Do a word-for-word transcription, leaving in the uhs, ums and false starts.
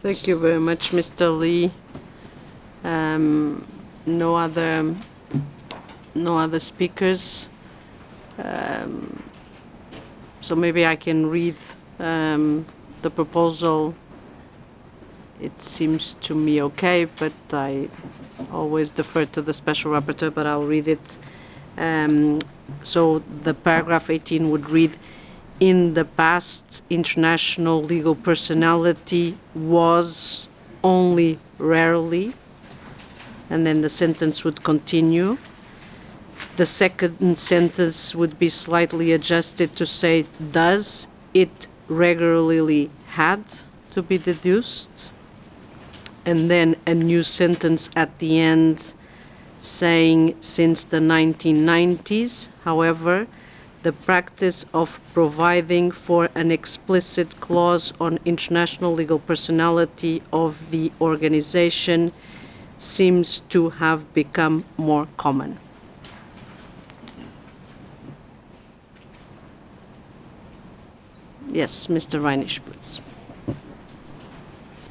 Thank you very much, Mister Lee. Um, no other, no other speakers. Um, so maybe I can read um, the proposal. It seems to me okay, but I always defer to the special rapporteur, but I'll read it. Um, so the paragraph eighteen would read, in the past, international legal personality was only rarely, and then the sentence would continue. The second sentence would be slightly adjusted to say, does it regularly had to be deduced? And then a new sentence at the end saying, since the nineteen nineties, however, the practice of providing for an explicit clause on international legal personality of the organization seems to have become more common. Yes, Mister Reinisch, please.